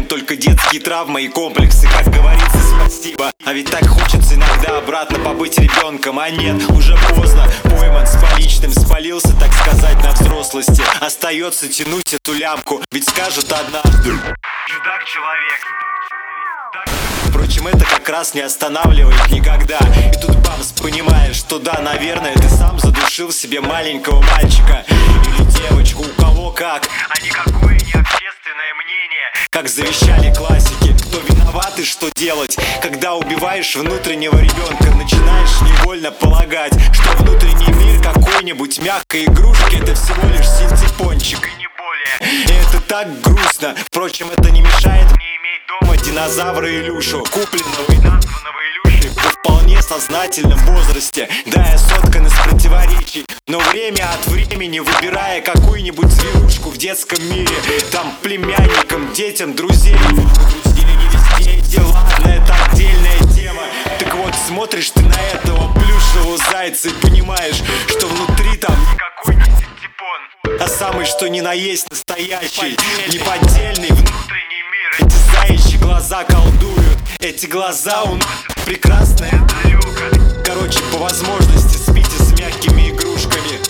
только детские травмы и комплексы. Как говорится, спасибо. А ведь так хочется иногда обратно побыть ребенком. А нет, уже поздно. Пойман с поличным, спалился, так сказать, на взрослости. Остается тянуть эту лямку, ведь скажут однажды: чудак-человек. Впрочем, это как раз не останавливает никогда. И тут бамс, понимаешь, что да, наверное, ты сам задушил себе маленького мальчика или девочку, у кого как, а никакое не общественное мнение. Как завещали классики, кто виноват и что делать, когда убиваешь внутреннего ребенка. Начинаешь невольно полагать, что внутренний мир какой-нибудь мягкой игрушки — это всего лишь синтепончик и не более. И это так грустно. Впрочем, это не мешает мне иметь дома динозавра Илюшу, купленного и названного Илюшей в вполне сознательном возрасте. Да, я соткан из противоречий, но время от времени, выбирая какую-нибудь зверушку в детском мире, там племянникам, детям, друзей, грустили не везде эти, ладно, это отдельная тема. Так вот, смотришь ты на этого плюшевого зайца и понимаешь, что внутри там никакой не синтепон, а самый что ни на есть настоящий, неподдельный внутренний мир. Эти заячьи глаза колдуют, эти глаза уносят прекрасное далеко. Короче, по возможности спите с мягкими игрушками.